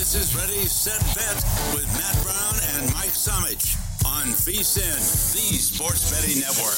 This is Ready, Set, Bet with Matt Brown and Mike Somich on VSiN, the Sports Betting Network.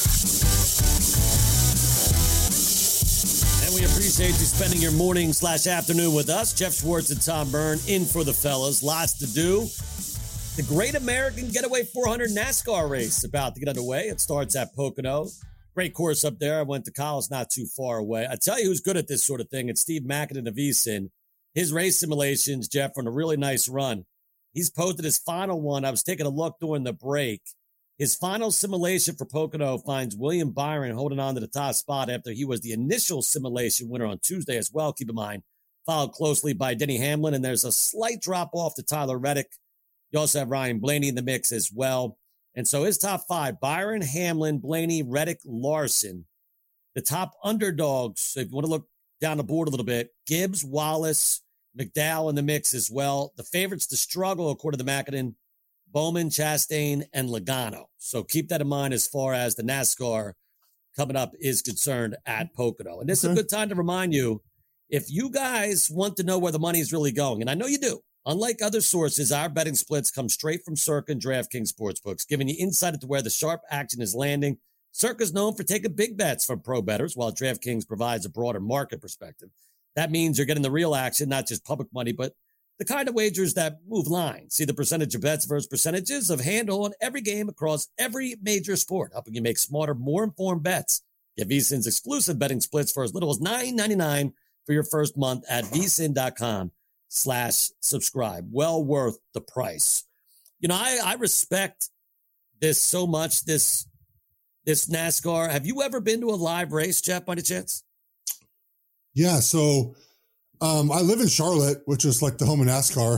And we appreciate you spending your morning/afternoon with us. Jeff Schwartz and Tom Byrne in for the fellas. Lots to do. The Great American Getaway 400 NASCAR race about to get underway. It starts at Pocono. Great course up there. I went to college not too far away. I tell you who's good at this sort of thing. It's Steve Mackin of VSiN. His race simulations, Jeff, on a really nice run. He's posted his final one. I was taking a look during the break. His final simulation for Pocono finds William Byron holding on to the top spot after he was the initial simulation winner on Tuesday as well. Keep in mind, followed closely by Denny Hamlin, and there's a slight drop off to Tyler Reddick. You also have Ryan Blaney in the mix as well. And so his top five, Byron, Hamlin, Blaney, Reddick, Larson. The top underdogs, so if you want to look down the board a little bit, Gibbs, Wallace, McDowell in the mix as well. The favorites to struggle, according to Mackin, Bowman, Chastain, and Logano. So keep that in mind as far as the NASCAR coming up is concerned at Pocono. And this is a good time to remind you, if you guys want to know where the money is really going, and I know you do, unlike other sources, our betting splits come straight from Circa and DraftKings Sportsbooks, giving you insight into where the sharp action is landing. Circa is known for taking big bets from pro bettors, while DraftKings provides a broader market perspective. That means you're getting the real action, not just public money, but the kind of wagers that move lines. See the percentage of bets versus percentages of handle on every game across every major sport, helping you make smarter, more informed bets. Get VSiN's exclusive betting splits for as little as $9.99 for your first month at vsin.com/subscribe. Well worth the price. You know, I respect this so much, this NASCAR. Have you ever been to a live race, Jeff, by any chance? Yeah. So, I live in Charlotte, which is like the home of NASCAR.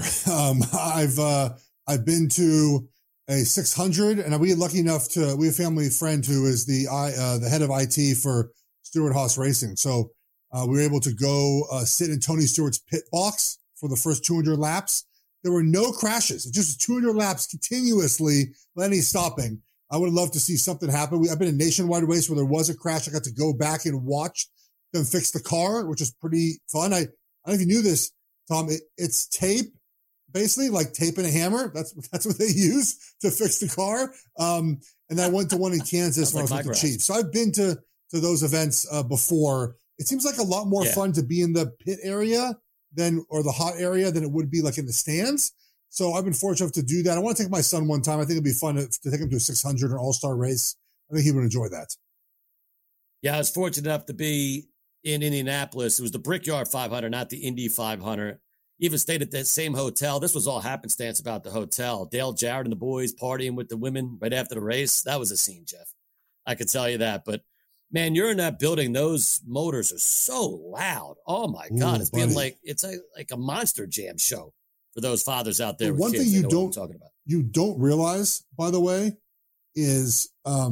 I've been to a 600, and we were lucky enough we have a family friend who is the head of IT for Stewart-Haas Racing. So, we were able to go, sit in Tony Stewart's pit box for the first 200 laps. There were no crashes. It just 200 laps continuously, any stopping. I would love to see something happen. I've been in a nationwide race where there was a crash. I got to go back and watch them fix the car, which is pretty fun. I don't know if you knew this, Tom. It's tape, basically like tape and a hammer. That's what they use to fix the car. And I went to one in Kansas when I was with the Chiefs. So I've been to those events before. It seems like a lot more fun to be in the pit area or the hot area than it would be like in the stands. So I've been fortunate enough to do that. I want to take my son one time. I think it'd be fun to take him to a 600 or all-star race. I think he would enjoy that. Yeah, I was fortunate enough to be in Indianapolis. It was the Brickyard 500, not the Indy 500. Even stayed at that same hotel. This was all happenstance about the hotel. Dale Jarrett and the boys partying with the women right after the race. That was a scene, Jeff. I could tell you that. But, man, you're in that building. Those motors are so loud. Oh, my God. It's being like a Monster Jam show for those fathers out there. One thing you don't realize, by the way, is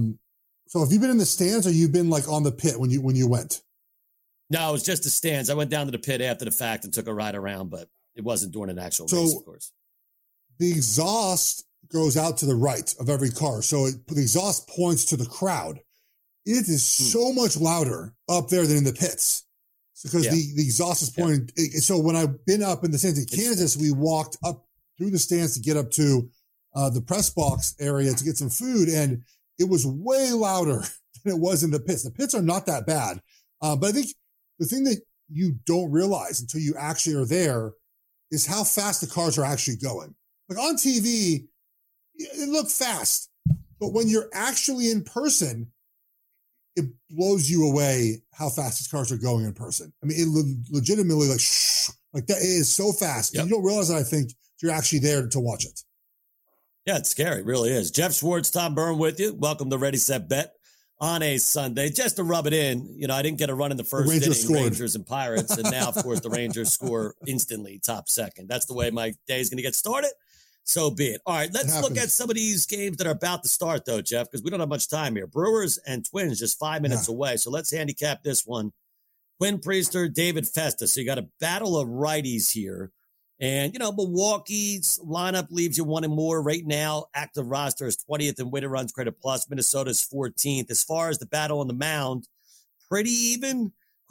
so have you been in the stands or you've been like on the pit when you went? No, it was just the stands. I went down to the pit after the fact and took a ride around, but it wasn't during an actual race, of course. The exhaust goes out to the right of every car. So the exhaust points to the crowd. It is so much louder up there than in the pits because the exhaust is pointing. So when I've been up in the stands in Kansas, we walked up through the stands to get up to the press box area to get some food. And it was way louder than it was in the pits. The pits are not that bad. But I think the thing that you don't realize until you actually are there is how fast the cars are actually going. Like on TV, it looked fast, but when you're actually in person, it blows you away how fast these cars are going in person. I mean, it legitimately like that. It is so fast. Yep. You don't realize that, I think, you're actually there to watch it. Yeah, it's scary. It really is. Jeff Schwartz, Tom Byrne with you. Welcome to Ready, Set, Bet on a Sunday. Just to rub it in, you know, I didn't get a run in the first inning, Rangers and Pirates, and now, of course, the Rangers score instantly, top second. That's the way my day is going to get started. So be it. All right, let's look at some of these games that are about to start, though, Jeff, because we don't have much time here. Brewers and Twins just 5 minutes away. So let's handicap this one. Quinn Priester, David Festa. So you got a battle of righties here. And, you know, Milwaukee's lineup leaves you one and more right now. Active roster is 20th in weighted runs created plus. Minnesota's 14th. As far as the battle on the mound, pretty even.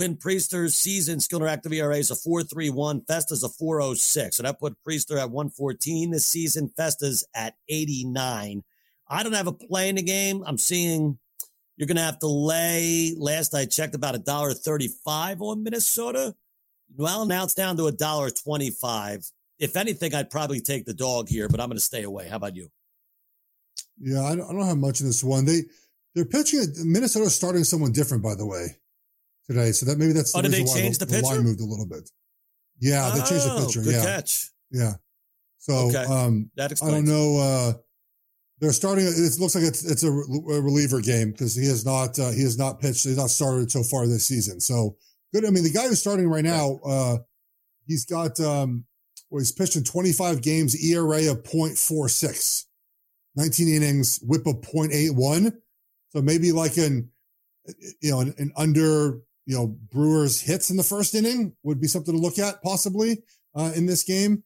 Quinn Priester's season skill interactive ERA is a 4.31. Festa's a 4.06. So that put Priester at 114 this season. Festa's at 89. I don't have a play in the game. I'm seeing you're going to have to lay, last I checked, about $1.35 on Minnesota. Well, now it's down to $1.25. If anything, I'd probably take the dog here, but I'm going to stay away. How about you? Yeah, I don't have much in this one. They're pitching. Minnesota's starting someone different, by the way, today. So that's the reason why the line moved a little bit. Yeah, they changed the pitcher. Good catch. Yeah. So that explains. I don't know. They're starting. It looks like it's a reliever game because he has not pitched. He's not started so far this season. So good. I mean, the guy who's starting right now, he's got he's pitched in 25 games, ERA of 0.46, 19 innings, WHIP of 0.81. So maybe like an under Brewers hits in the first inning would be something to look at possibly in this game.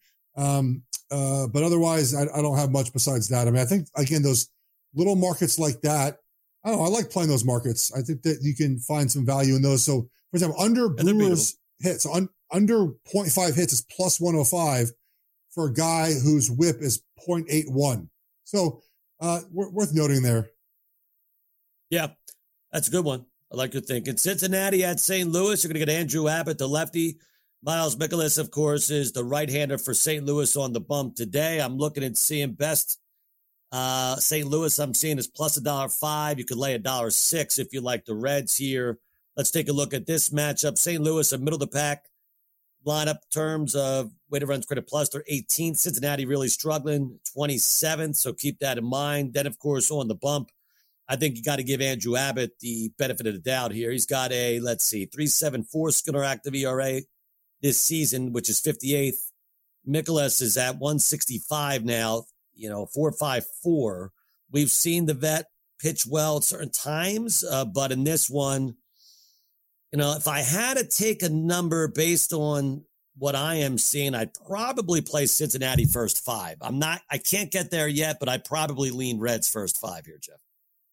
But otherwise, I don't have much besides that. I mean, I think, again, those little markets like that, I don't know, I like playing those markets. I think that you can find some value in those. So, for example, under Brewers hits, under 0.5 hits is plus 105 for a guy whose WHIP is 0.81. So, worth noting there. Yeah, that's a good one. I like your thinking. Cincinnati at St. Louis. You're going to get Andrew Abbott, the lefty. Miles Mikolas, of course, is the right-hander for St. Louis on the bump today. I'm looking at seeing best. St. Louis, I'm seeing is plus $1.05. You could lay $1.06 if you like the Reds here. Let's take a look at this matchup. St. Louis, a middle-of-the-pack lineup terms of weighted runs created plus. They're 18th. Cincinnati really struggling, 27th, so keep that in mind. Then, of course, on the bump, I think you got to give Andrew Abbott the benefit of the doubt here. He's got a, 3.74 skill interactive ERA this season, which is 58th. Mikolas is at 165 now, 4.54. We've seen the vet pitch well at certain times, but in this one, if I had to take a number based on what I am seeing, I'd probably play Cincinnati first 5. I can't get there yet, but I'd probably lean Reds first 5 here, Jeff.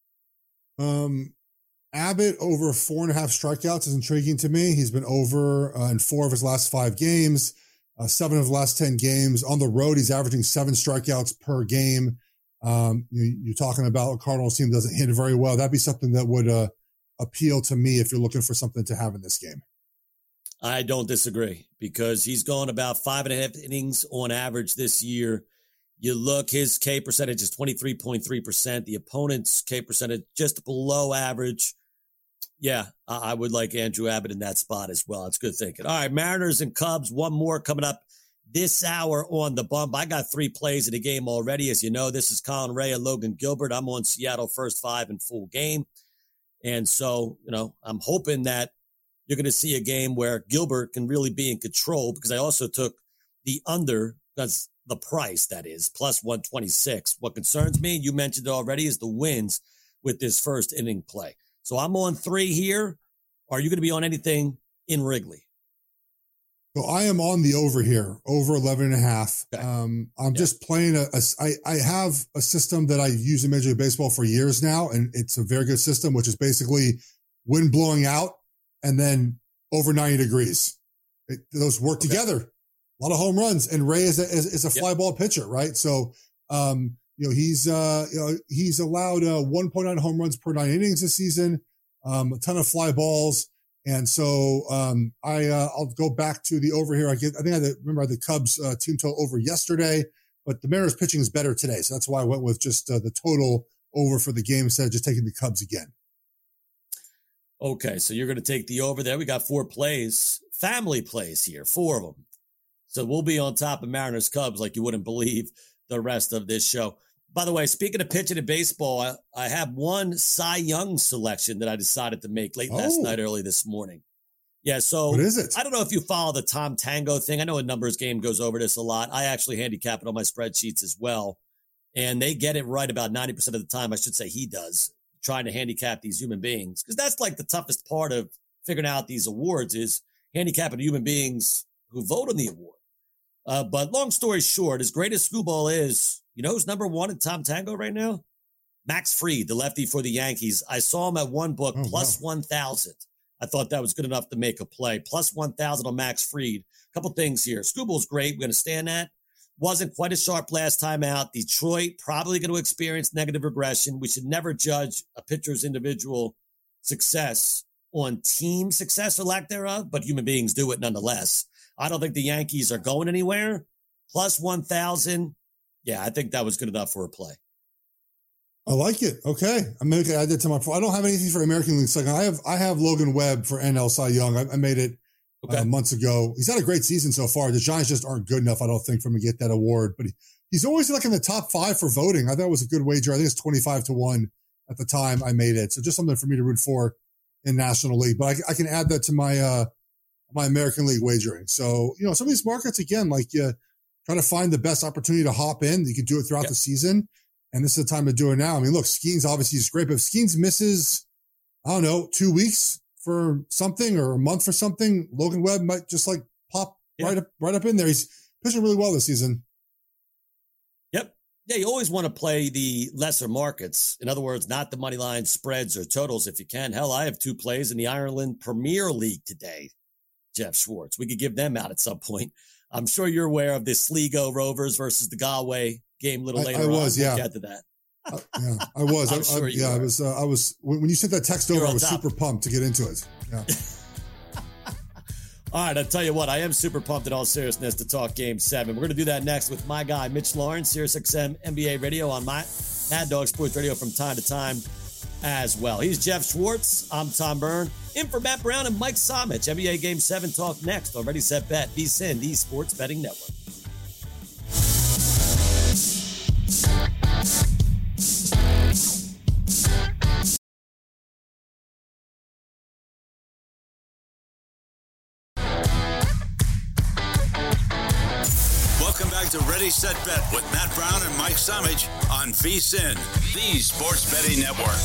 Abbott over 4.5 strikeouts is intriguing to me. He's been over in 4 of his last 5 games, 7 of the last 10 games. On the road, he's averaging 7 strikeouts per game. You're talking about a Cardinals team that doesn't hit very well. That'd be something that would appeal to me if you're looking for something to have in this game. I don't disagree because he's gone about 5.5 innings on average this year. You look, his K percentage is 23.3%. The opponent's K percentage just below average. Yeah, I would like Andrew Abbott in that spot as well. It's good thinking. All right, Mariners and Cubs, one more coming up this hour on the bump. I got 3 plays in the game already. As you know, this is Colin Ray and Logan Gilbert. I'm on Seattle first 5 in full game. And so, I'm hoping that you're going to see a game where Gilbert can really be in control because I also took the under, that's the price, that is, plus 126. What concerns me, you mentioned it already, is the wins with this first inning play. So I'm on 3 here. Are you going to be on anything in Wrigley? So I am on the over here, over 11.5. Okay. I'm just playing I have a system that I use in Major League Baseball for years now, and it's a very good system, which is basically wind blowing out and then over 90 degrees. Those work together. A lot of home runs, and Ray is a fly ball pitcher, right? So, he's allowed 1.9 home runs per 9 innings this season, a ton of fly balls, and so I'll go back to the over here. I remember the Cubs team total over yesterday, but the Mariners pitching is better today, so that's why I went with just the total over for the game instead of just taking the Cubs again. Okay, so you're going to take the over there. We got 4 plays, family plays here, 4 of them. So we'll be on top of Mariners Cubs like you wouldn't believe the rest of this show. By the way, speaking of pitching in baseball, I have one Cy Young selection that I decided to make late last night, early this morning. Yeah, so what is it? I don't know if you follow the Tom Tango thing. I know a numbers game goes over this a lot. I actually handicap it on my spreadsheets as well. And they get it right about 90% of the time. I should say he does, trying to handicap these human beings. Because that's like the toughest part of figuring out these awards is handicapping human beings who vote on the award. But long story short, as great as Screwball is, who's number 1 in Tom Tango right now? Max Fried, the lefty for the Yankees. I saw him at one book, plus 1,000. I thought that was good enough to make a play. Plus 1,000 on Max Fried. Couple things here. Scooble's great. We're going to stand that. Wasn't quite as sharp last time out. Detroit probably going to experience negative regression. We should never judge a pitcher's individual success on team success or lack thereof, but human beings do it nonetheless. I don't think the Yankees are going anywhere. Plus 1,000. Yeah, I think that was good enough for a play. I like it. Okay. I'm going to add that to my, I don't have anything for American League Second. I have Logan Webb for NL Cy Young. I made it months ago. He's had a great season so far. The Giants just aren't good enough, I don't think, for him to get that award, but he's always like in the top 5 for voting. I thought it was a good wager. I think it's 25-1 at the time I made it. So just something for me to root for in National League, but I can add that to my, my American League wagering. So, some of these markets, again, like you try to find the best opportunity to hop in. You can do it throughout the season. And this is the time to do it now. I mean, look, Skeens obviously is great, but if Skeens misses, 2 weeks for something or a month for something, Logan Webb might just like pop right up in there. He's pitching really well this season. Yep. Yeah, you always want to play the lesser markets. In other words, not the money line spreads or totals if you can. Hell, I have 2 plays in the Ireland Premier League today, Jeff Schwartz. We could give them out at some point. I'm sure you're aware of the Sligo Rovers versus the Galway game a little later on. We'll get to that. I was. I was. When you sent that text over, I was super pumped to get into it. Yeah. All right, I'll tell you what, I am super pumped in all seriousness to talk Game 7. We're going to do that next with my guy, Mitch Lawrence, SiriusXM NBA Radio on my Mad Dog Sports Radio from time to time as well. He's Jeff Schwartz. I'm Tom Byrne. In for Matt Brown and Mike Somich. NBA Game 7 talk next on Ready, Set, Bet, VSiN, the Sports Betting Network. Welcome back to Ready, Set, Bet with Matt Brown and Mike Somich on VSiN, the Sports Betting Network.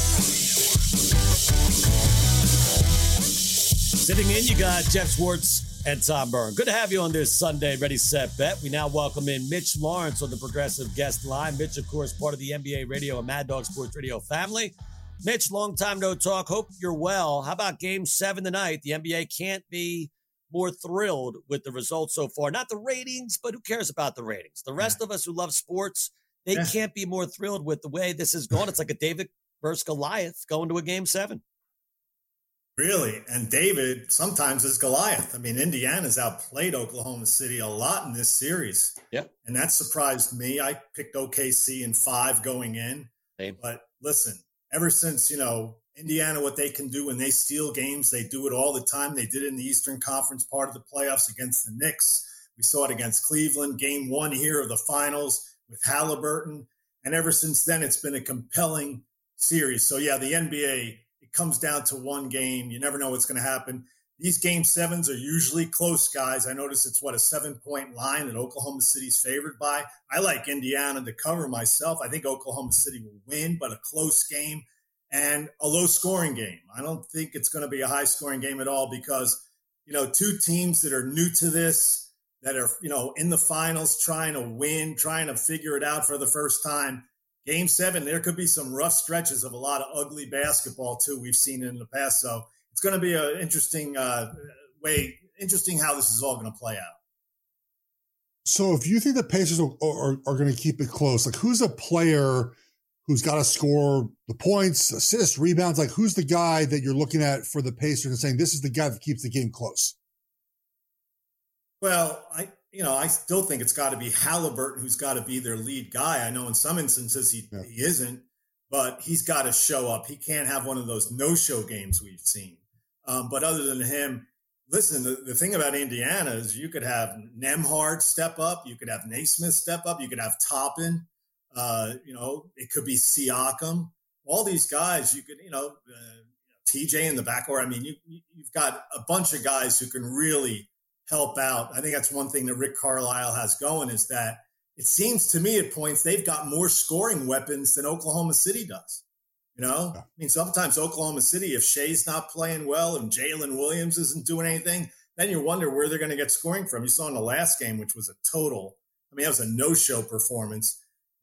Sitting in, you got Jeff Schwartz and Tom Byrne. Good to have you on this Sunday, Ready, Set, Bet. We now welcome in Mitch Lawrence on the Progressive Guest Line. Mitch, of course, part of the NBA Radio and Mad Dog Sports Radio family. Mitch, long time no talk. Hope you're well. How about Game 7 tonight? The NBA can't be more thrilled with the results so far. Not the ratings, but who cares about the ratings? The rest of us who love sports, they can't be more thrilled with the way this is going. It's like a David versus Goliath going to a Game 7. Really? And David sometimes is Goliath. I mean, Indiana's outplayed Oklahoma City a lot in this series. Yep. And that surprised me. I picked OKC in 5 going in. Same. But listen, ever since, Indiana, what they can do when they steal games, they do it all the time. They did it in the Eastern Conference part of the playoffs against the Knicks. We saw it against Cleveland, Game 1 here of the finals with Halliburton. And ever since then, it's been a compelling series. So, yeah, the NBA, it comes down to one game. You never know what's going to happen. These Game 7s are usually close, guys. I notice it's, a 7-point line that Oklahoma City's favored by. I like Indiana to cover myself. I think Oklahoma City will win, but a close game. And a low-scoring game. I don't think it's going to be a high-scoring game at all because, 2 teams that are new to this, that are, in the finals trying to win, trying to figure it out for the first time. Game 7, there could be some rough stretches of a lot of ugly basketball, too, we've seen in the past. So it's going to be an interesting interesting how this is all going to play out. So if you think the Pacers are going to keep it close, like who's a player who's got to score the points, assists, rebounds? Like, who's the guy that you're looking at for the Pacers and saying, this is the guy that keeps the game close? Well, I still think it's got to be Halliburton who's got to be their lead guy. I know in some instances he isn't, but he's got to show up. He can't have one of those no-show games we've seen. But other than him, listen, the thing about Indiana is you could have Nembhard step up. You could have Naismith step up. You could have Toppin. It could be Siakam. All these guys, you could, TJ in the backcourt. I mean, you've got a bunch of guys who can really help out. I think that's one thing that Rick Carlisle has going is that it seems to me at points they've got more scoring weapons than Oklahoma City does. I mean, sometimes Oklahoma City, if Shea's not playing well and Jalen Williams isn't doing anything, then you wonder where they're going to get scoring from. You saw in the last game, which was that was a no-show performance.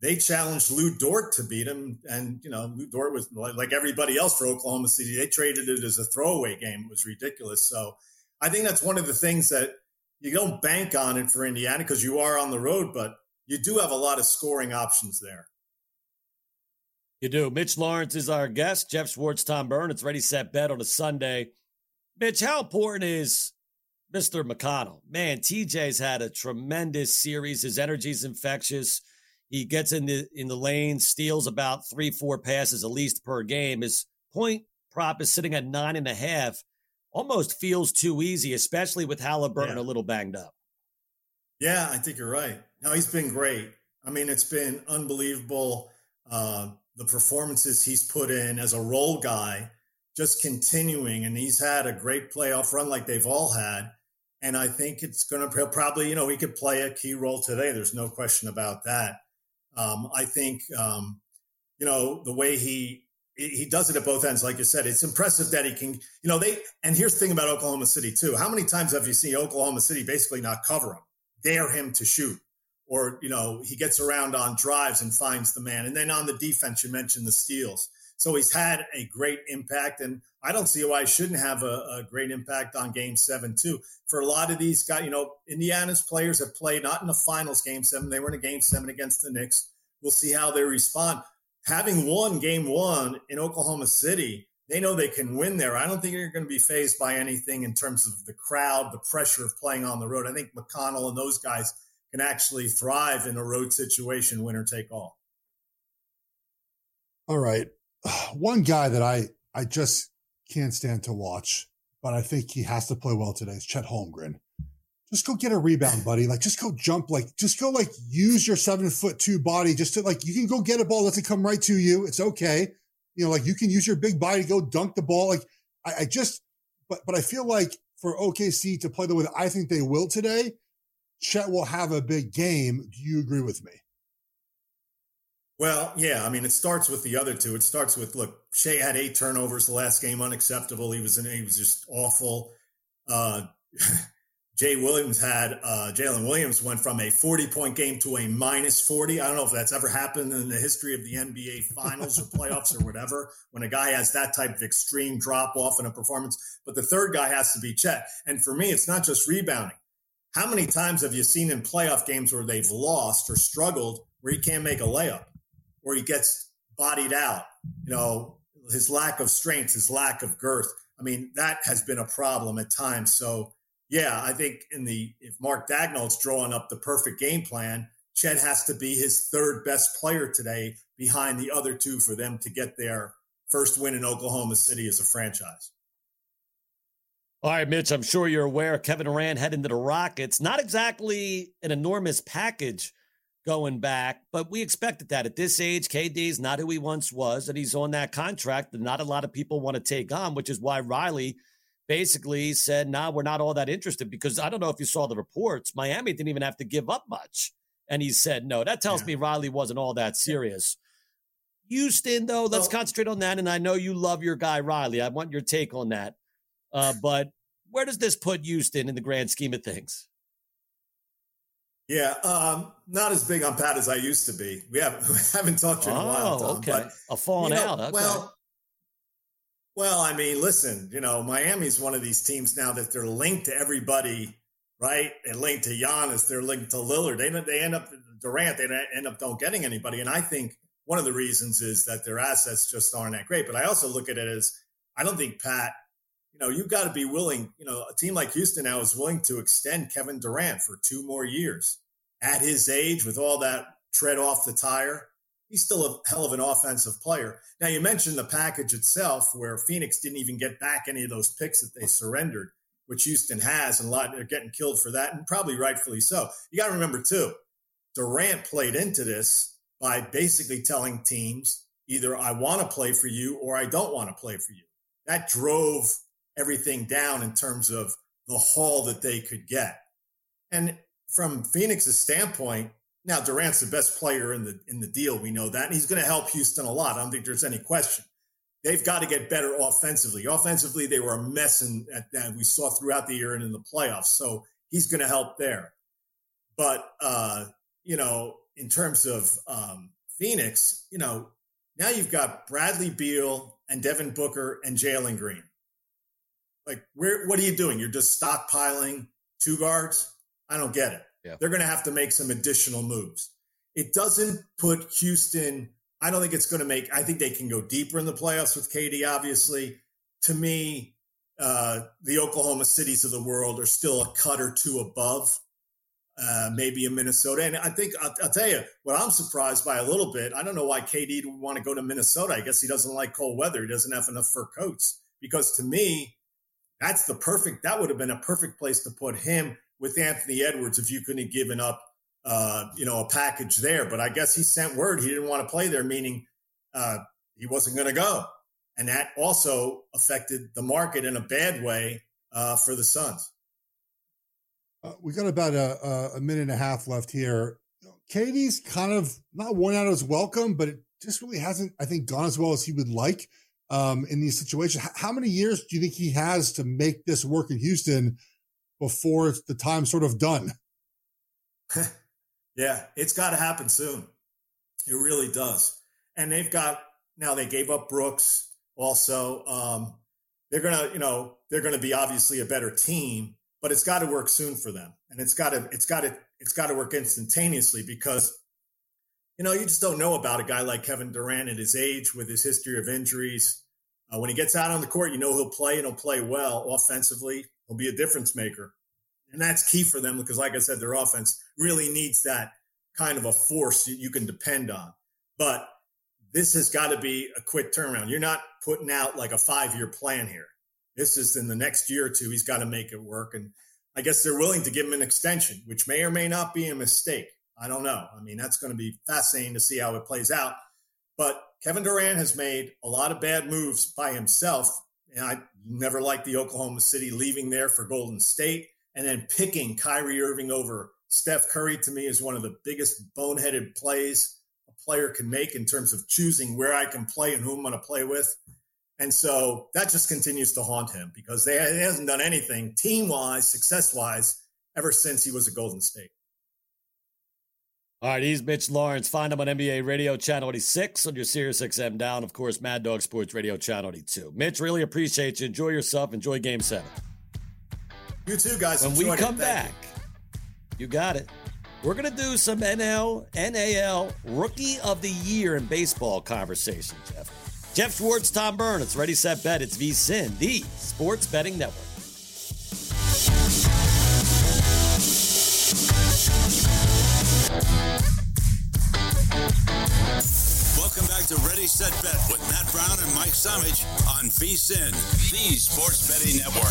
they challenged Lou Dort to beat him. And, Lou Dort was like everybody else for Oklahoma City. They traded it as a throwaway game. It was ridiculous. So I think that's one of the things that you don't bank on it for Indiana because you are on the road, but you do have a lot of scoring options there. You do. Mitch Lawrence is our guest. Jeff Schwartz, Tom Byrne. It's Ready, Set, Bet on a Sunday. Mitch, how important is Mr. McConnell? Man, TJ's had a tremendous series. His energy's infectious. He gets in the lane, steals about 3-4 passes at least per game. His point prop is sitting at 9.5. Almost feels too easy, especially with Halliburton a little banged up. Yeah, I think you're right. No, he's been great. I mean, it's been unbelievable. The performances he's put in as a role guy, just continuing. And he's had a great playoff run like they've all had. And I think it's going to probably, he could play a key role today. There's no question about that. I think, the way he does it at both ends, like you said, it's impressive that he can, and here's the thing about Oklahoma City too. How many times have you seen Oklahoma City basically not cover him, dare him to shoot? Or, he gets around on drives and finds the man. And then on the defense, you mentioned the steals. So he's had a great impact. And I don't see why he shouldn't have a great impact on Game 7, too. For a lot of these guys, Indiana's players have played not in the finals Game 7. They were in a Game 7 against the Knicks. We'll see how they respond. Having won Game 1 in Oklahoma City, they know they can win there. I don't think they're going to be fazed by anything in terms of the crowd, the pressure of playing on the road. I think McConnell and those guys can actually thrive in a road situation, winner take all. All right. One guy that I just can't stand to watch, but I think he has to play well today is Chet Holmgren. Just go get a rebound, buddy. Just go jump, use your 7'2" body just to you can go get a ball. Let it come right to you. It's okay. You can use your big body to go dunk the ball. But I feel like for OKC to play the way that I think they will today, Chet will have a big game. Do you agree with me? Well, yeah. I mean, it starts with the other two. It starts with, Shea had 8 turnovers the last game, unacceptable. He was just awful. Jalen Williams went from a 40-point game to a minus 40. I don't know if that's ever happened in the history of the NBA finals or playoffs or whatever, when a guy has that type of extreme drop-off in a performance. But the third guy has to be Chet. And for me, it's not just rebounding. How many times have you seen in playoff games where they've lost or struggled where he can't make a layup, or he gets bodied out? His lack of strength, his lack of girth. I mean, that has been a problem at times. So, yeah, I think if Mark Dagnall's drawing up the perfect game plan, Chet has to be his third best player today behind the other two for them to get their first win in Oklahoma City as a franchise. All right, Mitch, I'm sure you're aware Kevin Durant heading to the Rockets. Not exactly an enormous package going back, but we expected that. At this age, KD's not who he once was, and he's on that contract that not a lot of people want to take on, which is why Riley basically said, nah, we're not all that interested, because I don't know if you saw the reports. Miami didn't even have to give up much. And he said, no, that tells me Riley wasn't all that serious. Houston, though, let's concentrate on that. And I know you love your guy, Riley. I want your take on that. But where does this put Houston in the grand scheme of things? Yeah, not as big on Pat as I used to be. We haven't talked to him in a while, Tom. Okay. But, a falling out. Okay. Well, I mean, listen, Miami's one of these teams now that they're linked to everybody, right? They're linked to Giannis. They're linked to Lillard. They end up Durant. They end up don't getting anybody. And I think one of the reasons is that their assets just aren't that great. But I also look at it as, I don't think Pat, you've got to be willing, a team like Houston now is willing to extend Kevin Durant for 2 more years. At his age, with all that tread off the tire, he's still a hell of an offensive player. Now, you mentioned the package itself, where Phoenix didn't even get back any of those picks that they surrendered, which Houston has, and a lot are getting killed for that, and probably rightfully so. You got to remember, too, Durant played into this by basically telling teams, either I want to play for you or I don't want to play for you. That drove everything down in terms of the haul that they could get. And from Phoenix's standpoint, now Durant's the best player in the deal. We know that. And he's going to help Houston a lot. I don't think there's any question. They've got to get better offensively. Offensively, they were a mess that we saw throughout the year and in the playoffs. So he's going to help there. But, in terms of Phoenix, now you've got Bradley Beal and Devin Booker and Jalen Green. Like, what are you doing? You're just stockpiling two guards? I don't get it. Yeah. They're going to have to make some additional moves. It doesn't put Houston, I don't think it's going to make, I think they can go deeper in the playoffs with KD, obviously. To me, the Oklahoma Cities of the world are still a cut or two above, maybe in Minnesota. And I think, I'll tell you, what I'm surprised by a little bit, I don't know why KD would want to go to Minnesota. I guess he doesn't like cold weather. He doesn't have enough fur coats. Because to me, that would have been a perfect place to put him with Anthony Edwards if you couldn't have given up, a package there. But I guess he sent word he didn't want to play there, meaning he wasn't going to go. And that also affected the market in a bad way for the Suns. We got about a minute and a half left here. KD's kind of not worn out as welcome, but it just really hasn't, I think, gone as well as he would like in these situations. How many years do you think he has to make this work in Houston before the time's sort of done? Yeah, it's got to happen soon. It really does. And they gave up Brooks also. They're going to be obviously a better team, but it's got to work soon for them. And it's got to work instantaneously because, you just don't know about a guy like Kevin Durant at his age with his history of injuries. When he gets out on the court, he'll play and he'll play well offensively. He'll be a difference maker. And that's key for them because, like I said, their offense really needs that kind of a force you can depend on. But this has got to be a quick turnaround. You're not putting out like a 5-year plan here. This is in the next year or two, he's got to make it work. And I guess they're willing to give him an extension, which may or may not be a mistake. I don't know. I mean, that's going to be fascinating to see how it plays out. But Kevin Durant has made a lot of bad moves by himself. And I never liked the Oklahoma City leaving there for Golden State. And then picking Kyrie Irving over Steph Curry, to me, is one of the biggest boneheaded plays a player can make in terms of choosing where I can play and who I'm going to play with. And so that just continues to haunt him because he hasn't done anything team-wise, success-wise, ever since he was at Golden State. All right, he's Mitch Lawrence. Find him on NBA Radio Channel 86 on your Sirius XM down. Of course, Mad Dog Sports Radio Channel 82. Mitch, really appreciate you. Enjoy yourself. Enjoy Game 7. You too, guys. When we come back, you got it. We're going to do some NL Rookie of the Year in baseball conversation, Jeff. Jeff Schwartz, Tom Byrne. It's Ready, Set, Bet. It's VSiN, the Sports Betting Network. Welcome back to Ready, Set, Bet with Matt Brown and Mike Samich on VSiN, the Sports Betting Network.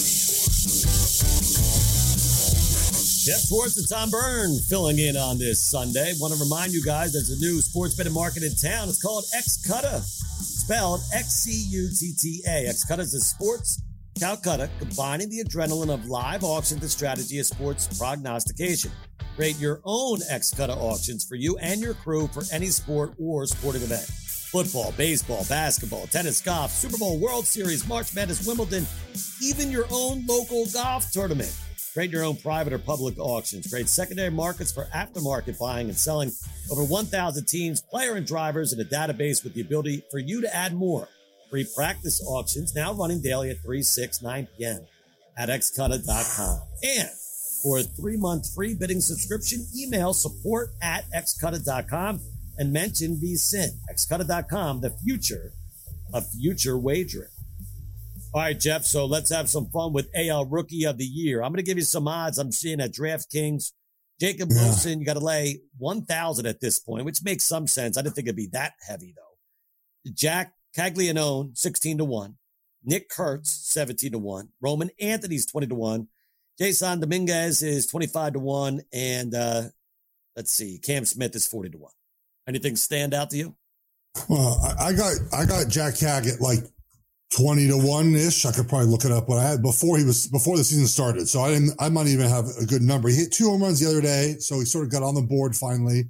Jeff Schwartz and Tom Byrne filling in on this Sunday. Want to remind you guys there's a new sports betting market in town. It's called Xcutta, spelled Xcutta. Xcutta is a sports Calcutta, combining the adrenaline of live auction to strategy of sports prognostication. Create your own Xcutta auctions for you and your crew for any sport or sporting event. Football, baseball, basketball, tennis, golf, Super Bowl, World Series, March Madness, Wimbledon, even your own local golf tournament. Create your own private or public auctions. Create secondary markets for aftermarket buying and selling. Over 1,000 teams, player and drivers in a database with the ability for you to add more. Free practice auctions now running daily at 3, 6, 9 p.m. at xcutta.com. And for a 3-month free bidding subscription, email support@xcutta.com and mention VSiN. xcutta.com, the future of future wagering. All right, Jeff, so let's have some fun with AL Rookie of the Year. I'm going to give you some odds I'm seeing at DraftKings. Jacob Wilson, you got to lay 1,000 at this point, which makes some sense. I didn't think it'd be that heavy, though. Jack Caglianone, 16-1. Nick Kurtz, 17-1. Roman Anthony's 20-1. Jason Dominguez is 25-1. And let's see, Cam Smith is 40-1. Anything stand out to you? Well, I got Jack Caggett like 20-1 ish. I could probably look it up what I had before the season started. So I might even have a good number. He hit 2 home runs the other day, so he sort of got on the board finally.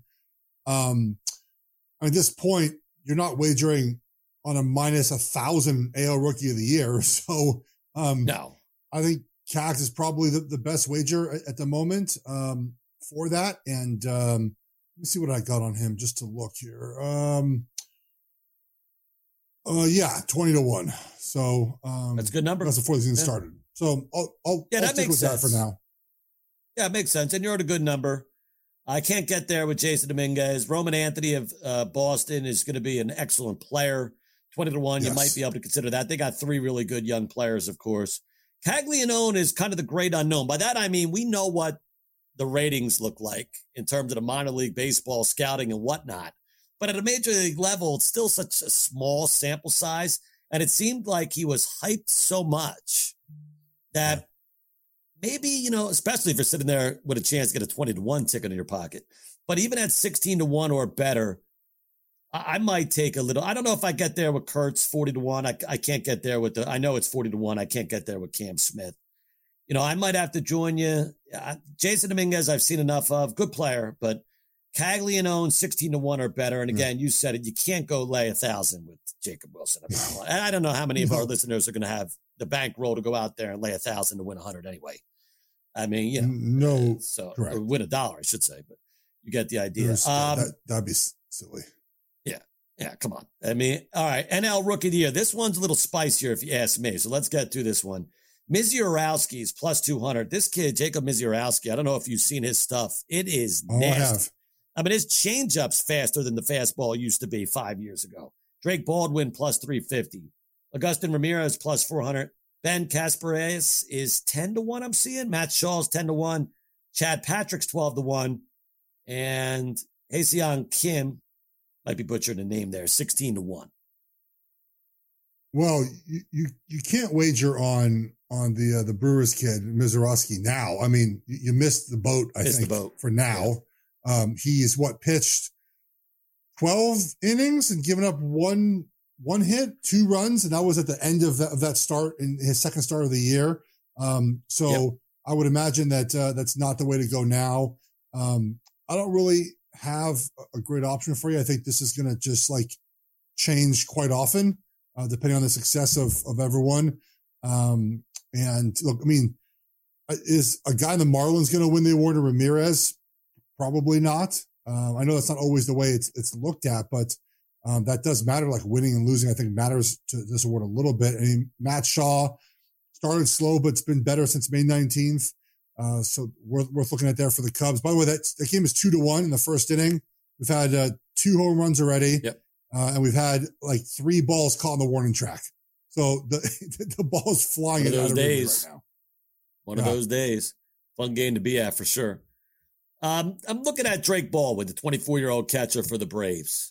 At this point, you're not wagering on a minus 1,000 AL Rookie of the Year. So No. I think Cags is probably the best wager at the moment for that. And Let me see what I got on him just to look here. 20-1. So that's a good number. That's before the season started. So I'll that makes sense that for now. Yeah, it makes sense. And you're at a good number. I can't get there with Jason Dominguez. Roman Anthony of Boston is going to be an excellent player. 20-1, yes. You might be able to consider that. They got 3 really good young players, of course. Caglianone is kind of the great unknown. By that, I mean, we know what the ratings look like in terms of the minor league baseball scouting and whatnot. But at a major league level, it's still such a small sample size. And it seemed like he was hyped so much that maybe, especially if you're sitting there with a chance to get a 20-1 ticket in your pocket. But even at 16-1 or better, I might take a little. I don't know if I get there with Kurtz 40-1. I can't get there with I know it's 40-1. I can't get there with Cam Smith. I might have to join you. Jason Dominguez, I've seen enough of. Good player, but Caglianone 16-1 or better. And again, you said it. You can't go lay 1,000 with Jacob Wilson. I don't know how many of our listeners are going to have the bankroll to go out there and lay 1,000 to win 100 anyway. I mean, no, so correct. Win $1, I should say, but you get the idea. That'd be silly. Yeah, come on. I mean, all right, NL Rookie of the Year. This one's a little spicier if you ask me, so let's get through this one. Misiorowski is plus 200. This kid, Jacob Misiorowski, I don't know if you've seen his stuff. It is nasty. I have. I mean, his changeup's faster than the fastball used to be 5 years ago. Drake Baldwin plus 350. Augustin Ramirez plus 400. Ben Caspares is 10-1, I'm seeing. Matt Shaw's 10-1. Chad Patrick's 12-1. And Ha-Seong Kim, might be butchering the name there, 16-1. Well, you can't wager on the Brewers kid, Misiorowski, now. I mean, you missed the boat, I think, for now. Yeah. He's pitched 12 innings and given up one hit, 2 runs, and that was at the end of that start in his second start of the year. I would imagine that that's not the way to go now. I don't really have a great option for you. I think this is going to just change quite often, depending on the success of everyone. And look, I mean, is a guy in the Marlins going to win the award, or Ramirez? Probably not. I know that's not always the way it's looked at, but that does matter. Like winning and losing, I think matters to this award a little bit. I mean, Matt Shaw started slow, but it's been better since May 19th. So worth looking at there for the Cubs. By the way, that game is 2-1 in the first inning. We've had 2 home runs already. Yep. And we've had 3 balls caught on the warning track. So the ball is flying out of days right now. One of those days. Fun game to be at for sure. I'm looking at Drake Baldwin, the 24-year-old catcher for the Braves.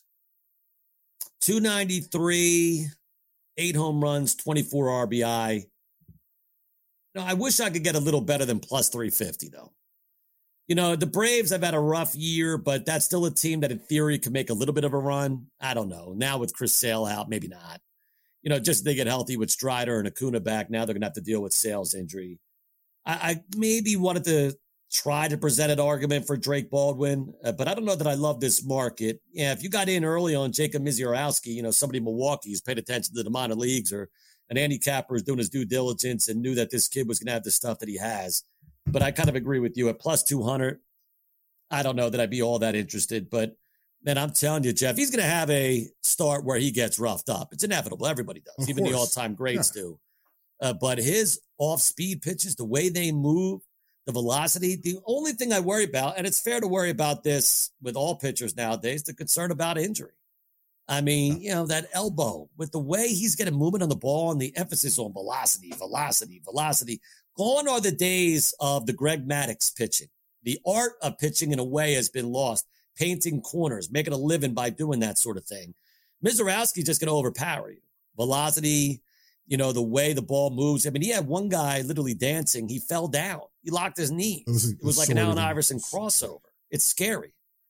293, 8 home runs, 24 RBI. I wish I could get a little better than plus 350, though. The Braves have had a rough year, but that's still a team that in theory can make a little bit of a run. I don't know. Now with Chris Sale out, maybe not. Just they get healthy with Strider and Acuna back. Now they're going to have to deal with Sale's injury. I maybe wanted to try to present an argument for Drake Baldwin, but I don't know that I love this market. Yeah, if you got in early on Jacob Misiorowski, somebody in Milwaukee who's paid attention to the minor leagues, or an handicapper is doing his due diligence and knew that this kid was going to have the stuff that he has. But I kind of agree with you. At plus 200, I don't know that I'd be all that interested. But, man, I'm telling you, Jeff, he's going to have a start where he gets roughed up. It's inevitable. Everybody does. Even the all-time greats do. But his off-speed pitches, the way they move, the velocity, the only thing I worry about, and it's fair to worry about this with all pitchers nowadays, the concern about injury. I mean, that elbow with the way he's getting movement on the ball and the emphasis on velocity. Gone are the days of the Greg Maddux pitching. The art of pitching in a way has been lost. Painting corners, making a living by doing that sort of thing. Misiorowski's just going to overpower you. Velocity, the way the ball moves. I mean, he had one guy literally dancing. He fell down. He locked his knee. It was like an Allen Iverson crossover. It's scary.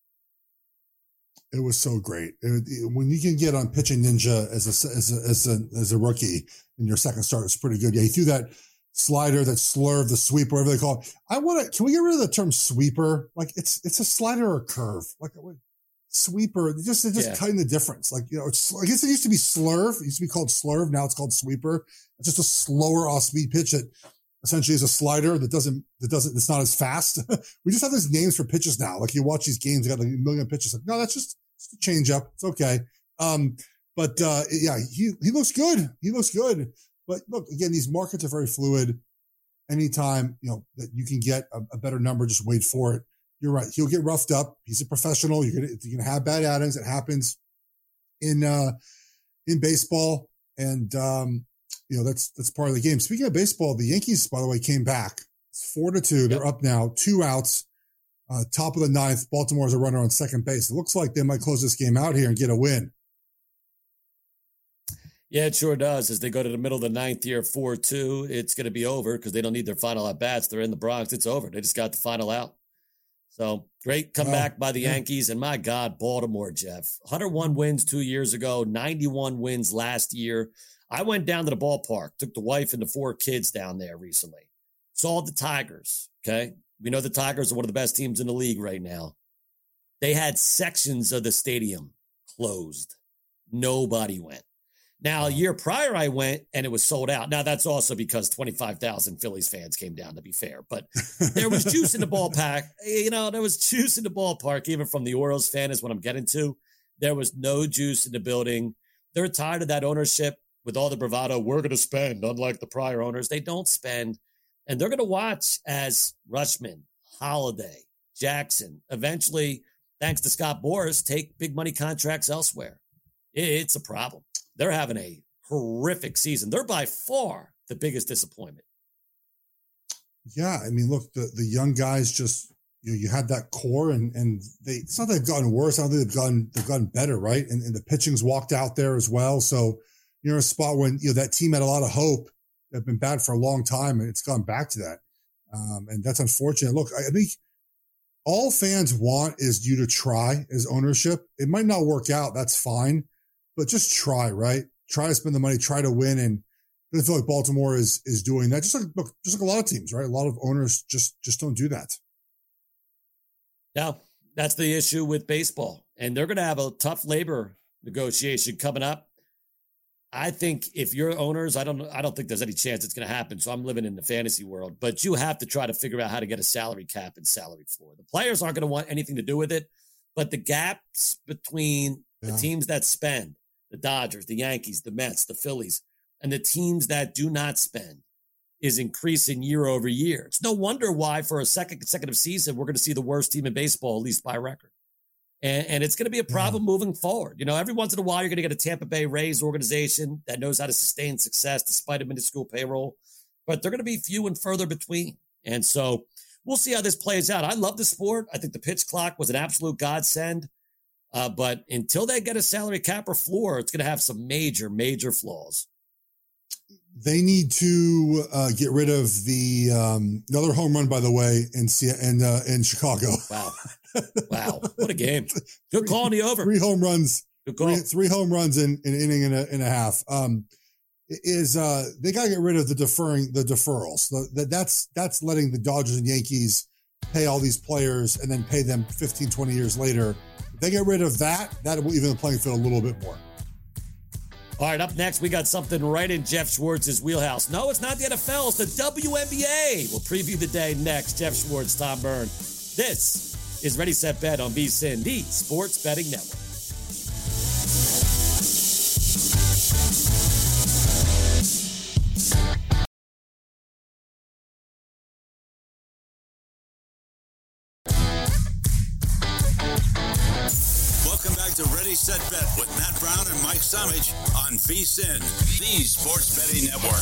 It was so great. When you can get on Pitching Ninja as a rookie in your second start, it's pretty good. Yeah, he threw that slider, that slurve, the sweeper, whatever they call it. Can we get rid of the term sweeper? Like it's a slider or a curve. Like sweeper, just cutting the difference. I guess it used to be slurve. It used to be called slurve. Now it's called sweeper. It's just a slower off-speed pitch that essentially is a slider that's not as fast. We just have these names for pitches now. Like you watch these games, they got like a million pitches. Like, no, that's just a change up. It's okay. He looks good. He looks good. But look, again, these markets are very fluid. Anytime, that you can get a better number, just wait for it. You're right. He'll get roughed up. He's a professional. You're gonna have bad outings. It happens in baseball, and that's part of the game. Speaking of baseball, the Yankees, by the way, came back. It's 4-2. They're up now, 2 outs. Top of the 9th. Baltimore has a runner on second base. It looks like they might close this game out here and get a win. Yeah, it sure does. As they go to the middle of the 9th here, 4-2, it's going to be over because they don't need their final at bats. They're in the Bronx. It's over. They just got the final out. So great comeback by the Yankees. And my God, Baltimore, Jeff. 101 wins 2 years ago, 91 wins last year. I went down to the ballpark, took the wife and the 4 kids down there recently. Saw the Tigers, okay? We know the Tigers are one of the best teams in the league right now. They had sections of the stadium closed. Nobody went. Now, a year prior, I went, and it was sold out. Now, that's also because 25,000 Phillies fans came down, to be fair. But there was juice in the ballpark. There was juice in the ballpark, even from the Orioles fan is what I'm getting to. There was no juice in the building. They're tired of that ownership with all the bravado. We're going to spend, unlike the prior owners. They don't spend. And they're going to watch as Rutschman, Holiday, Jackson, eventually, thanks to Scott Boras, take big money contracts elsewhere. It's a problem. They're having a horrific season. They're by far the biggest disappointment. Yeah, I mean, look, the young guys just you had that core, and it's not that they've gotten worse. I don't think they've gotten better, right? And the pitching's walked out there as well. So you're in a spot when that team had a lot of hope. They've been bad for a long time, and it's gone back to that, and that's unfortunate. Look, I think all fans want is you to try as ownership. It might not work out. That's fine. But just try, right? Try to spend the money, try to win. And I feel like Baltimore is doing that. Just like a lot of teams, right? A lot of owners just don't do that. No, that's the issue with baseball. And they're going to have a tough labor negotiation coming up. I think if you're owners, I don't think there's any chance it's going to happen. So I'm living in the fantasy world. But you have to try to figure out how to get a salary cap and salary floor. The players aren't going to want anything to do with it. But the gaps between the teams that spend, the Dodgers, the Yankees, the Mets, the Phillies, and the teams that do not spend is increasing year over year. It's no wonder why for a second consecutive season, we're going to see the worst team in baseball, at least by record. And it's going to be a problem moving forward. Every once in a while, you're going to get a Tampa Bay Rays organization that knows how to sustain success despite a minuscule payroll. But they're going to be few and further between. And so we'll see how this plays out. I love the sport. I think the pitch clock was an absolute godsend. But until they get a salary cap or floor, it's going to have some major, major flaws. They need to get rid of the another home run, by the way, in Chicago. Wow. What a game. Good call on the over. 3 home runs. Good call. 3 home runs in an inning and a half. They got to get rid of the deferrals. That's letting the Dodgers and Yankees pay all these players and then pay them 15, 20 years later. If they get rid of that will even the playing field a little bit more. All right, up next, we got something right in Jeff Schwartz's wheelhouse. No, it's not the NFL, it's the WNBA. We'll preview the day next. Jeff Schwartz, Tom Byrne. This is Ready, Set, Bet on VSiN, the Sports Betting Network. To Ready, Set, Bet with Matt Brown and Mike Samich on VSiN, the Sports Betting Network.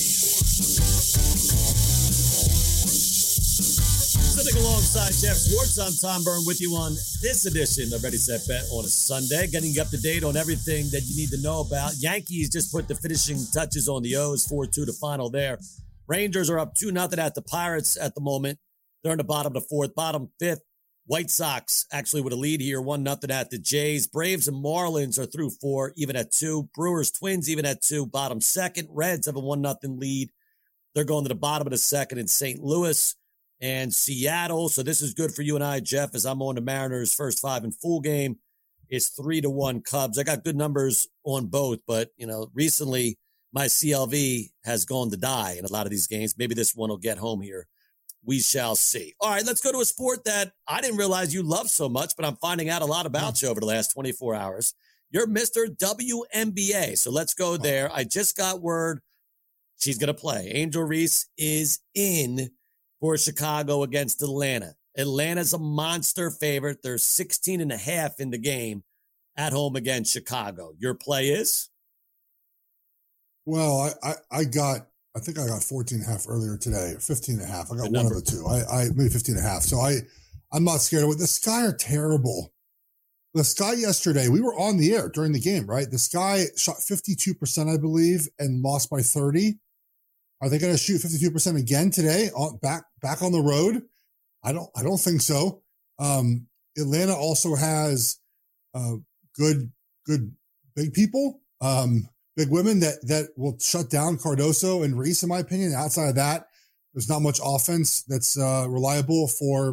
Sitting alongside Jeff Schwartz, I'm Tom Byrne with you on this edition of Ready, Set, Bet on a Sunday, getting you up to date on everything that you need to know about. Yankees just put the finishing touches on the O's, 4-2 to final there. Rangers are up 2-0 at the Pirates at the moment. They're in the bottom of the 4th, bottom 5th. White Sox actually with a lead here, 1-0 at the Jays. Braves and Marlins are through 4, even at 2. Brewers, Twins, even at 2, bottom 2nd. Reds have a 1-0 lead. They're going to the bottom of the 2nd in St. Louis and Seattle. So this is good for you and I, Jeff, as I'm on the Mariners' first 5 in full game. It's 3-1 Cubs. I got good numbers on both, but, recently my CLV has gone to die in a lot of these games. Maybe this one will get home here. We shall see. All right, let's go to a sport that I didn't realize you love so much, but I'm finding out a lot about you over the last 24 hours. You're Mr. WNBA. So let's go there. I just got word she's going to play. Angel Reese is in for Chicago against Atlanta. Atlanta's a monster favorite. They're 16.5 in the game at home against Chicago. Your play is? Well, I think I got 14.5 earlier today, 15.5. I got one of the two. I maybe 15.5. So I'm not scared of it. The Sky are terrible. The Sky yesterday, we were on the air during the game, right? The Sky shot 52%, I believe, and lost by 30. Are they going to shoot 52% again today? Back on the road? I don't think so. Atlanta also has good big people, big women that will shut down Cardoso and Reese, in my opinion. Outside of that, there's not much offense that's reliable for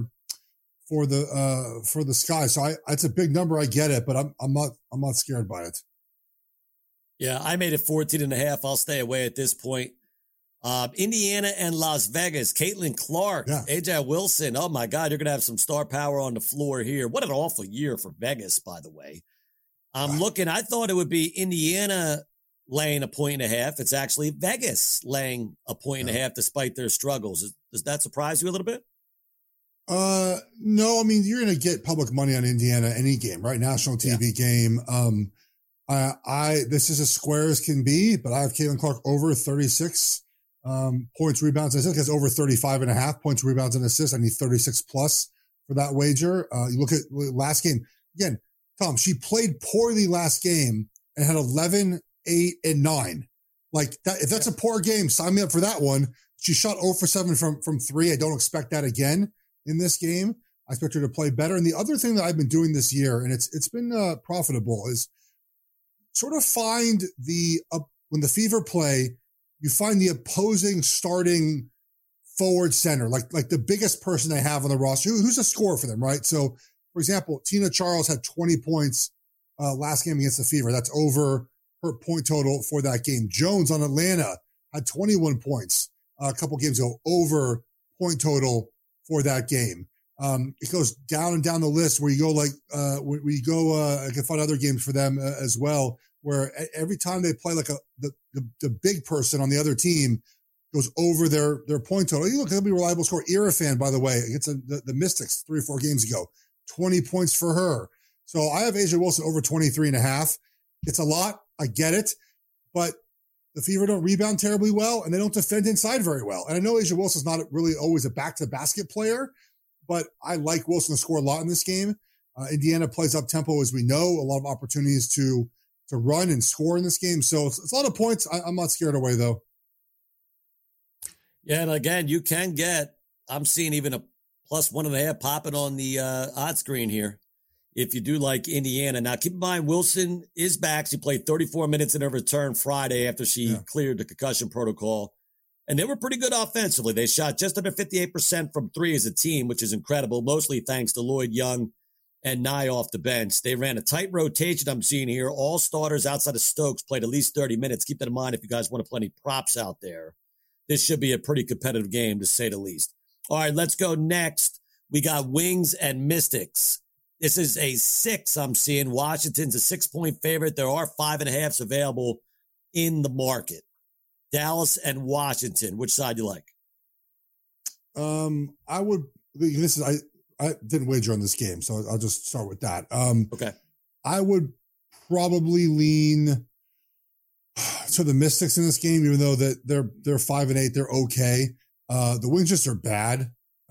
the Sky. So it's a big number. I get it, but I'm not scared by it. Yeah, I made it 14.5. I'll stay away at this point. Indiana and Las Vegas, Caitlin Clark, AJ Wilson. Oh my God, you're going to have some star power on the floor here. What an awful year for Vegas, by the way. I'm looking, I thought it would be Indiana laying 1.5. It's actually Vegas laying 1.5 despite their struggles. Does that surprise you a little bit? No, I mean, you're going to get public money on Indiana any game, right? National TV game. This is as square as can be, but I have Caitlin Clark over 36 points, rebounds, and assists. Has over 35.5 points, rebounds, and assists. I need 36 plus for that wager. You look at last game again, Tom. She played poorly last game and had 11, 8, and 9. Like that. If that's a poor game, sign me up for that one. She shot 0 for 7 from 3. I don't expect that again in this game. I expect her to play better. And the other thing that I've been doing this year, and it's been profitable, is sort of find when the Fever play, you find the opposing starting forward center, like the biggest person they have on the roster, who's a scorer for them, right? So, for example, Tina Charles had 20 points last game against the Fever. That's over her point total for that game. Jones on Atlanta had 21 points a couple games ago, over point total for that game. It goes down and down the list where you go I can find other games for them as well, where every time they play like the big person on the other team goes over their point total. You look, it'll be a reliable score. Irfan, by the way, against the Mystics 3 or 4 games ago, 20 points for her. So I have A'ja Wilson over 23.5. It's a lot. I get it, but the Fever don't rebound terribly well, and they don't defend inside very well. And I know A'ja Wilson's not really always a back-to-basket player, but I like Wilson to score a lot in this game. Indiana plays up tempo, as we know, a lot of opportunities to run and score in this game. So it's a lot of points. I'm not scared away, though. Yeah, and again, you can I'm seeing even a plus 1.5 popping on the odds screen here if you do like Indiana. Now, keep in mind, Wilson is back. She played 34 minutes in her return Friday after she cleared the concussion protocol. And they were pretty good offensively. They shot just under 58% from 3 as a team, which is incredible, mostly thanks to Lloyd Young and Nye off the bench. They ran a tight rotation I'm seeing here. All starters outside of Stokes played at least 30 minutes. Keep that in mind if you guys want to play any props out there. This should be a pretty competitive game, to say the least. All right, let's go next. We got Wings and Mystics. This is a 6 I'm seeing. Washington's a 6-point favorite. There are 5.5s available in the market. Dallas and Washington. Which side do you like? I didn't wager on this game, so I'll just start with that. Okay. I would probably lean to the Mystics in this game, even though that they're 5-8, they're okay. The Wings just are bad.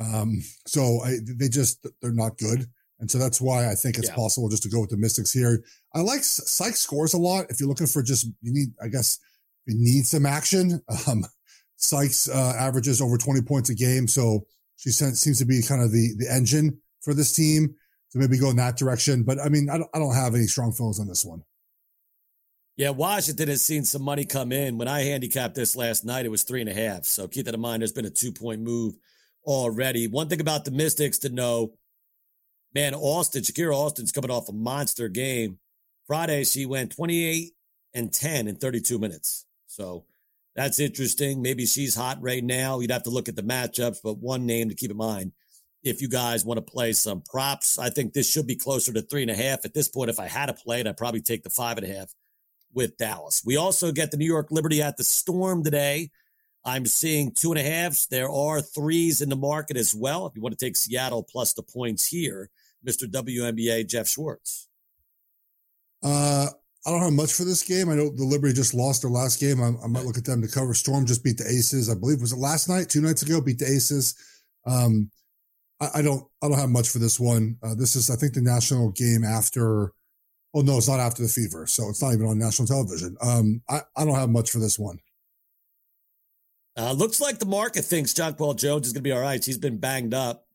They're not good. And so that's why I think it's possible just to go with the Mystics here. I like Sykes scores a lot. If you're looking for you need some action. Sykes averages over 20 points a game, so she seems to be kind of the engine for this team. So maybe go in that direction. But I mean, I don't have any strong feelings on this one. Yeah, Washington has seen some money come in. When I handicapped this last night, it was 3.5. So keep that in mind. There's been a 2-point move already. One thing about the Mystics to know, man, Shakira Austin's coming off a monster game. Friday, she went 28 and 10 in 32 minutes. So that's interesting. Maybe she's hot right now. You'd have to look at the matchups, but one name to keep in mind if you guys want to play some props. I think this should be closer to 3.5. At this point, if I had to play it, I'd probably take the 5.5 with Dallas. We also get the New York Liberty at the Storm today. I'm seeing 2.5s. There are 3s in the market as well. If you want to take Seattle plus the points here, Mr. WNBA Jeff Schwartz. I don't have much for this game. I know the Liberty just lost their last game. I might look at them to cover. Storm just beat the Aces. I believe, was it last night? 2 nights ago, beat the Aces. I don't have much for this one. This is, I think, the national game after. Oh no, it's not after the Fever, so it's not even on national television. I don't have much for this one. Looks like the market thinks Jonquel Jones is going to be all right. She's been banged up.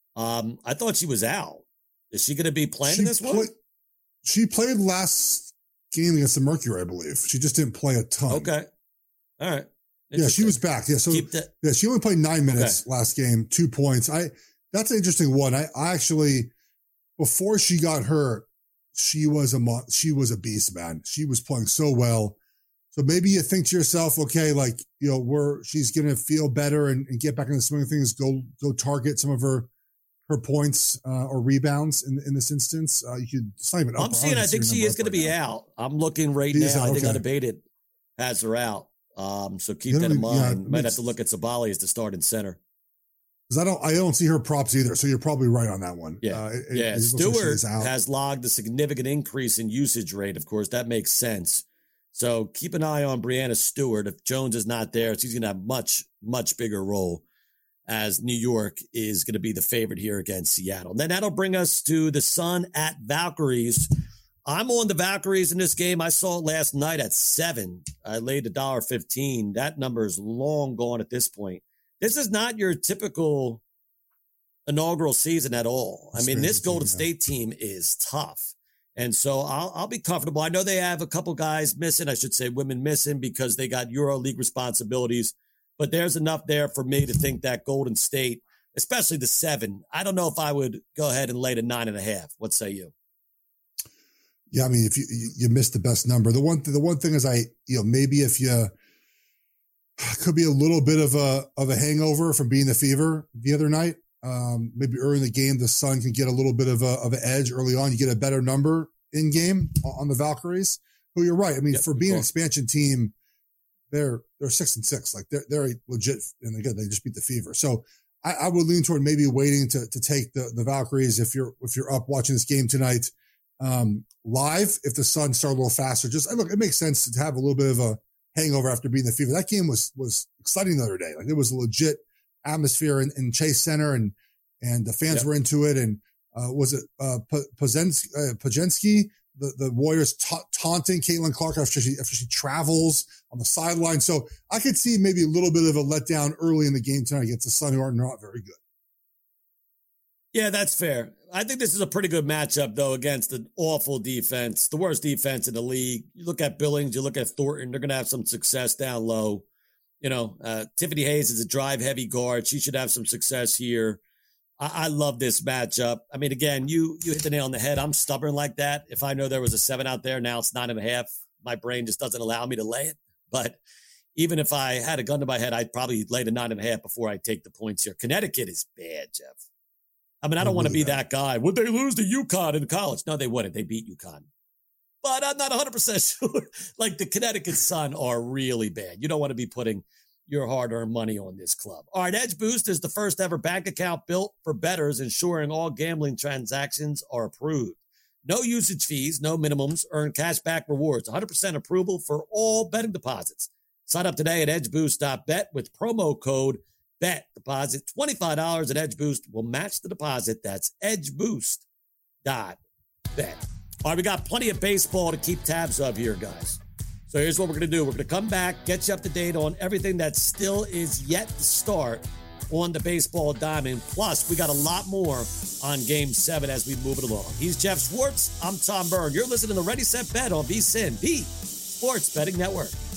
I thought she was out. Is she going to be playing this one? She played last game against the Mercury, I believe. She just didn't play a ton. Okay. All right. Yeah, she was back. Yeah, so she only played 9 minutes last game, 2 points. That's an interesting one. I actually, before she got hurt, she was a beast, man. She was playing so well. So maybe you think to yourself, okay, like, you know, she's going to feel better and get back in the swing of things, go target some of her points or rebounds in this instance. You could, it's not even up. I'm seeing, I think she is going to be out. I'm looking right now. I think Unabated has her out. So keep that in mind. Yeah, might have to look at Sabali as the starting center. Because I don't see her props either. So you're probably right on that one. Yeah. Stewart has logged a significant increase in usage rate. Of course, that makes sense. So keep an eye on Breanna Stewart. If Jones is not there, she's going to have much, much bigger role, as New York is going to be the favorite here against Seattle. And then that'll bring us to the Sun at Valkyries. I'm on the Valkyries in this game. I saw it last night at 7. I laid $1.15. That number is long gone at this point. This is not your typical inaugural season at all. I mean, this Golden State team is tough. And so I'll be comfortable. I know they have a couple guys missing. I should say women missing because they got EuroLeague responsibilities. But there's enough there for me to think that Golden State, especially the 7, I don't know if I would go ahead and lay the 9.5. What say you? Yeah, I mean, if you missed the best number, the one thing is maybe if you could be a little bit of a hangover from being the Fever the other night. Maybe early in the game, the Sun can get a little bit of an edge early on. You get a better number in game on the Valkyries. Who you're right. I mean, for being an expansion team, they're 6-6. Like they're a legit, and again, they just beat the Fever. So I would lean toward maybe waiting to take the Valkyries if you're up watching this game tonight live. If the Sun start a little faster, look, it makes sense to have a little bit of a hangover after beating the Fever. That game was exciting the other day. Like there was a legit atmosphere in Chase Center, and the fans were into it. And was it Pajensky, the Warriors taunting Caitlin Clark after she travels on the sideline? So I could see maybe a little bit of a letdown early in the game tonight against the Sun, who are not very good. Yeah, that's fair. I think this is a pretty good matchup, though, against an awful defense, the worst defense in the league. You look at Billings, you look at Thornton, they're going to have some success down low. You know, Tiffany Hayes is a drive-heavy guard. She should have some success here. I love this matchup. I mean, again, you hit the nail on the head. I'm stubborn like that. If I know there was a 7 out there, now it's 9.5. My brain just doesn't allow me to lay it. But even if I had a gun to my head, I'd probably lay the 9.5 before I take the points here. Connecticut is bad, Jeff. I mean, I don't want to be that guy. Would they lose to UConn in college? No, they wouldn't. They beat UConn. But I'm not 100% sure. Like the Connecticut Sun are really bad. You don't want to be putting your hard-earned money on this club. All right, Edge Boost is the first ever bank account built for bettors, ensuring all gambling transactions are approved. No usage fees, no minimums, earn cashback rewards, 100% approval for all betting deposits. Sign up today at edgeboost.bet with promo code BET. Deposit $25 at Edge Boost will match the deposit. That's edgeboost.bet. All right, we got plenty of baseball to keep tabs of here, guys. So here's what we're going to do. We're going to come back, get you up to date on everything that still is yet to start on the baseball diamond. Plus, we got a lot more on Game 7 as we move it along. He's Jeff Schwartz. I'm Tom Byrne. You're listening to Ready, Set, Bet on VSiN, the Sports Betting Network.